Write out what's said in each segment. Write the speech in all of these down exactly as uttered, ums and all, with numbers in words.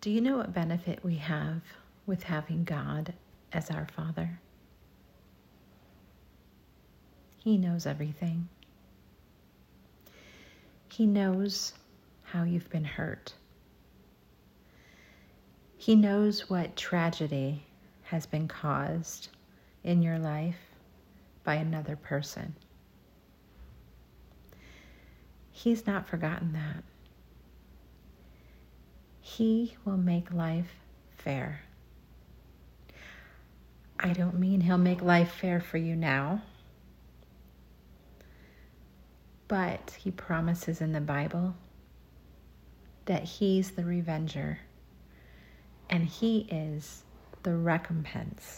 Do you know what benefit we have with having God as our Father? He knows everything. He knows how you've been hurt. He knows what tragedy has been caused in your life by another person. He's not forgotten that. He will make life fair. I don't mean he'll make life fair for you now, but he promises in the Bible that he's the revenger and he is the recompense.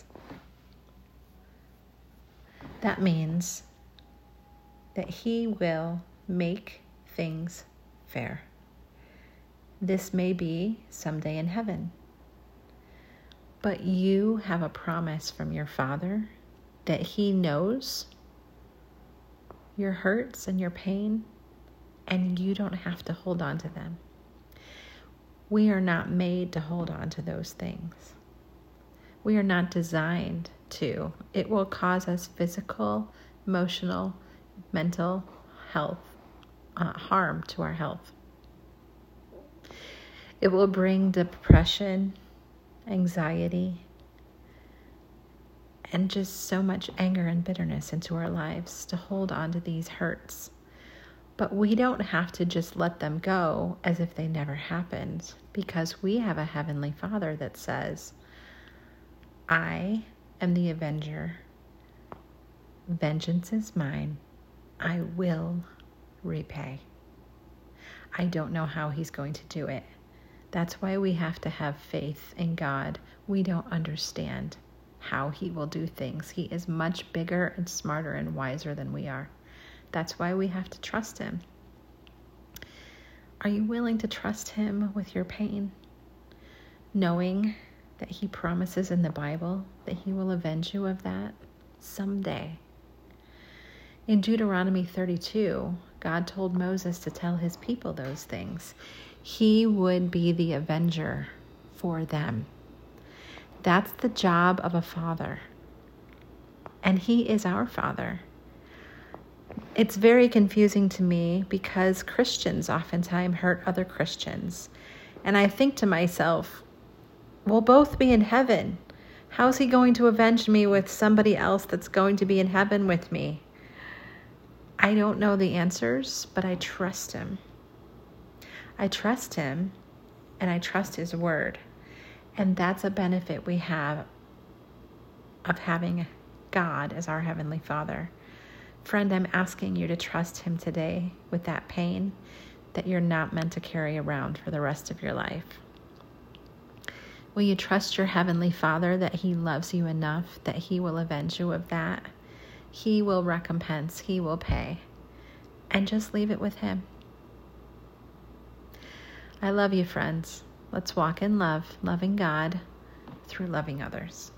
That means that he will make things fair. This may be someday in heaven, but you have a promise from your Father that he knows your hurts and your pain, and you don't have to hold on to them. We are not made to hold on to those things. We are not designed to. It will cause us physical, emotional, mental health, uh, harm to our health. It will bring depression, anxiety, and just so much anger and bitterness into our lives to hold on to these hurts. But we don't have to just let them go as if they never happened, because we have a Heavenly Father that says, I am the avenger. Vengeance is mine. I will repay. I don't know how he's going to do it. That's why we have to have faith in God. We don't understand how he will do things. He is much bigger and smarter and wiser than we are. That's why we have to trust him. Are you willing to trust him with your pain, knowing that he promises in the Bible that he will avenge you of that someday? In Deuteronomy thirty-two, God told Moses to tell his people those things. He would be the avenger for them. That's the job of a father. And he is our Father. It's very confusing to me because Christians oftentimes hurt other Christians. And I think to myself, we'll both be in heaven. How's he going to avenge me with somebody else that's going to be in heaven with me? I don't know the answers, but I trust him. I trust him, and I trust his word. And that's a benefit we have of having God as our Heavenly Father. Friend, I'm asking you to trust him today with that pain that you're not meant to carry around for the rest of your life. Will you trust your Heavenly Father that he loves you enough that he will avenge you of that? He will recompense, he will pay. And just leave it with him. I love you, friends. Let's walk in love, loving God through loving others.